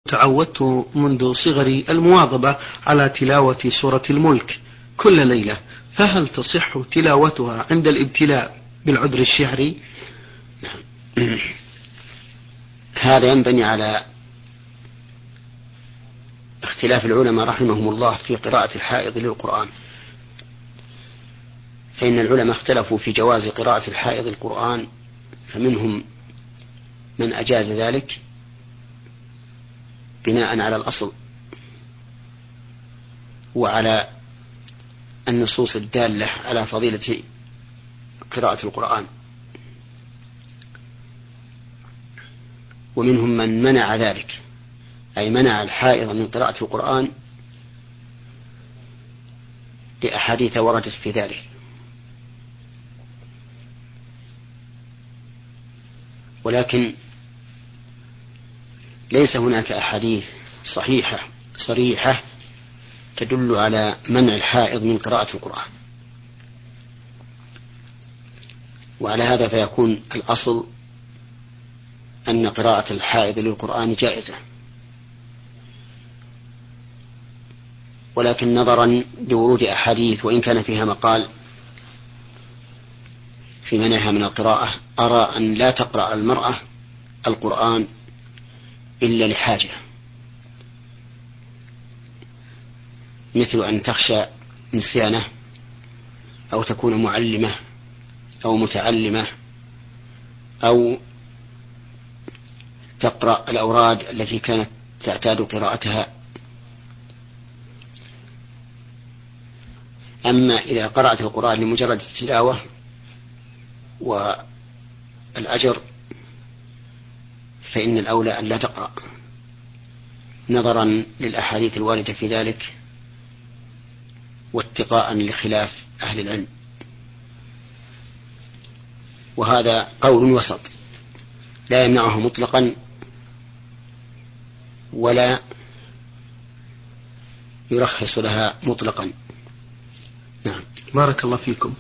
تعودت منذ صغري المواظبة على تلاوة سورة الملك كل ليلة، فهل تصح تلاوتها عند الابتلاء بالعذر الشهري؟ هذا ينبني على اختلاف العلماء رحمهم الله في قراءة الحائض للقرآن، فإن العلماء اختلفوا في جواز قراءة الحائض القرآن، فمنهم من أجاز ذلك بناء على الأصل وعلى النصوص الدالة على فضيلة قراءة القرآن، ومنهم من منع ذلك، أي منع الحائض من قراءة القرآن لأحاديث وردت في ذلك. ولكن ليس هناك أحاديث صحيحة صريحة تدل على منع الحائض من قراءة القرآن، وعلى هذا فيكون الأصل أن قراءة الحائض للقرآن جائزة، ولكن نظرا لورود أحاديث وإن كان فيها مقال في منعها من القراءة، أرى أن لا تقرأ المرأة القرآن إلا لحاجة، مثل أن تخشى نسيانه، أو تكون معلمة أو متعلمة، أو تقرأ الأوراد التي كانت تعتاد قراءتها. أما إذا قرأت القرآن لمجرد التلاوة والأجر فإن الأولى أن لا تقرأ، نظرا للأحاديث الواردة في ذلك واتقاء لخلاف أهل العلم. وهذا قول وسط لا يمنعه مطلقا ولا يرخص لها مطلقا. نعم. بارك الله فيكم.